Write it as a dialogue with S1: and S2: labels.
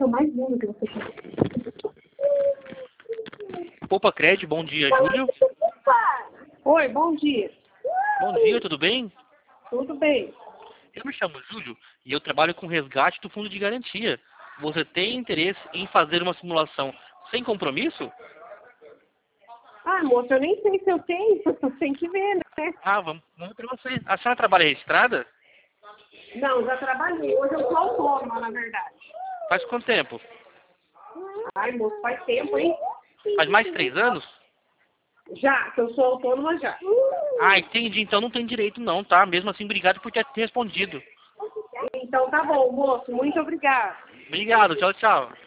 S1: coisa mais linda que você tem.
S2: Poupa Cred, bom dia, Júlio.
S1: Oi, bom dia.
S2: Bom dia, tudo bem?
S1: Tudo bem?
S2: Eu me chamo Júlio e eu trabalho com resgate do fundo de garantia. Você tem interesse em fazer uma simulação sem compromisso?
S1: Ah, moça, eu nem sei se eu tenho. Tem que ver, né?
S2: Ah, vamos para você. A senhora trabalha registrada?
S1: Não, já trabalhei. Hoje eu sou autônoma, na verdade.
S2: Faz quanto tempo?
S1: Ai, moço, faz tempo, hein?
S2: Faz mais de 3 anos?
S1: Já, que eu sou autônoma já.
S2: Ah, entendi. Então não tem direito não, tá? Mesmo assim, obrigado por ter respondido.
S1: Então tá bom, moço. Muito obrigada.
S2: Obrigado, tchau, tchau.